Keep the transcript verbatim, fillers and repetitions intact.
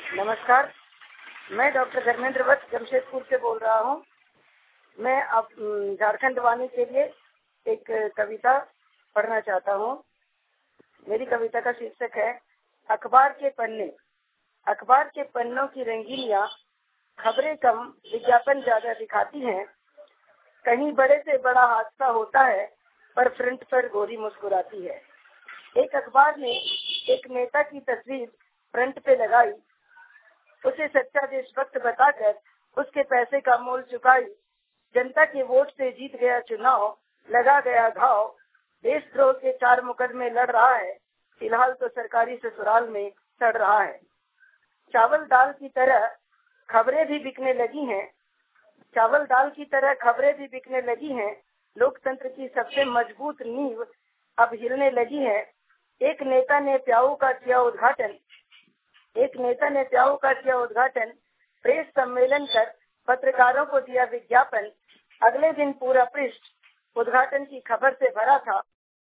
नमस्कार, मैं डॉक्टर धर्मेंद्र वत्स जमशेदपुर से बोल रहा हूँ। मैं अब झारखंड वाणी के लिए एक कविता पढ़ना चाहता हूँ। मेरी कविता का शीर्षक है अखबार के पन्ने। अखबार के पन्नों की रंगीनियाँ खबरें कम, विज्ञापन ज्यादा दिखाती हैं। कहीं बड़े से बड़ा हादसा होता है पर फ्रंट पर गोरी मुस्कुराती है। एक अखबार ने एक नेता की तस्वीर फ्रंट पे लगाई, उसे सच्चा देशभक्त बताकर उसके पैसे का मोल चुकाई। जनता के वोट से जीत गया चुनाव, लगा गया घाव। देशद्रोह के चार मुकदमे लड़ रहा है, फिलहाल तो सरकारी ससुराल में सड़ रहा है। चावल दाल की तरह खबरें भी बिकने लगी हैं। चावल दाल की तरह खबरें भी बिकने लगी हैं। लोकतंत्र की सबसे मजबूत नींव अब हिलने लगी है। एक नेता ने प्याऊ का किया उद्घाटन एक नेता ने प्याऊ का किया उद्घाटन प्रेस सम्मेलन कर पत्रकारों को दिया विज्ञापन। अगले दिन पूरा पृष्ठ उद्घाटन की खबर से भरा था।